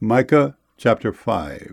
Micah chapter 5.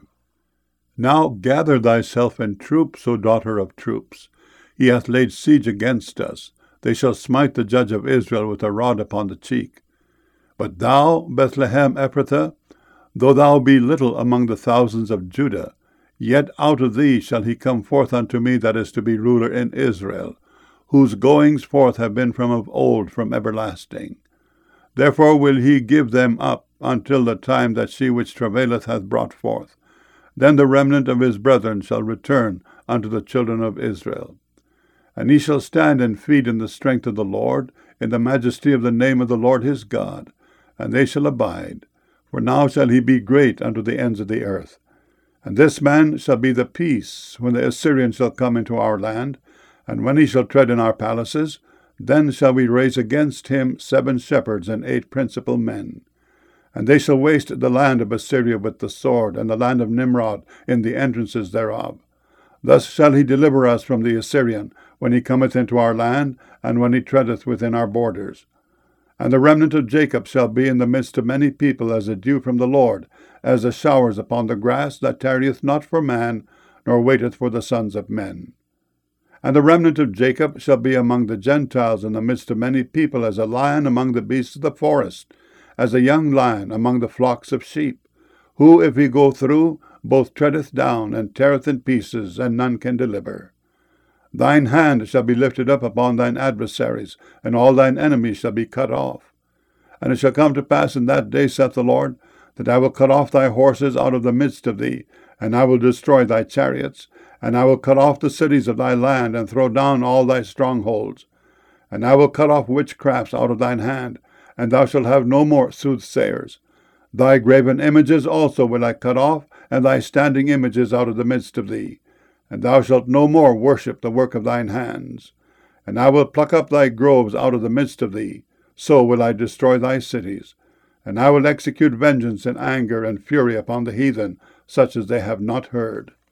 Now gather thyself in troops, O daughter of troops. He hath laid siege against us. They shall smite the judge of Israel with a rod upon the cheek. But thou, Bethlehem Ephrathah, though thou be little among the thousands of Judah, yet out of thee shall he come forth unto me that is to be ruler in Israel, whose goings forth have been from of old, from everlasting. Therefore will he give them up until the time that she which travaileth hath brought forth. Then the remnant of his brethren shall return unto the children of Israel. And he shall stand and feed in the strength of the Lord, in the majesty of the name of the Lord his God, and they shall abide. For now shall he be great unto the ends of the earth. And this man shall be the peace, when the Assyrian shall come into our land, and when he shall tread in our palaces, then shall we raise against him 7 shepherds and 8 principal men. And they shall waste the land of Assyria with the sword, and the land of Nimrod in the entrances thereof. Thus shall he deliver us from the Assyrian, when he cometh into our land, and when he treadeth within our borders. And the remnant of Jacob shall be in the midst of many people as a dew from the Lord, as the showers upon the grass, that tarrieth not for man, nor waiteth for the sons of men. And the remnant of Jacob shall be among the Gentiles in the midst of many people, as a lion among the beasts of the forest, as a young lion among the flocks of sheep, who, if he go through, both treadeth down, and teareth in pieces, and none can deliver. Thine hand shall be lifted up upon thine adversaries, and all thine enemies shall be cut off. And it shall come to pass in that day, saith the Lord, that I will cut off thy horses out of the midst of thee, and I will destroy thy chariots, and I will cut off the cities of thy land, and throw down all thy strongholds. And I will cut off witchcrafts out of thine hand, and thou shalt have no more soothsayers. Thy graven images also will I cut off, and thy standing images out of the midst of thee. And thou shalt no more worship the work of thine hands. And I will pluck up thy groves out of the midst of thee. So will I destroy thy cities. And I will execute vengeance and anger and fury upon the heathen, such as they have not heard.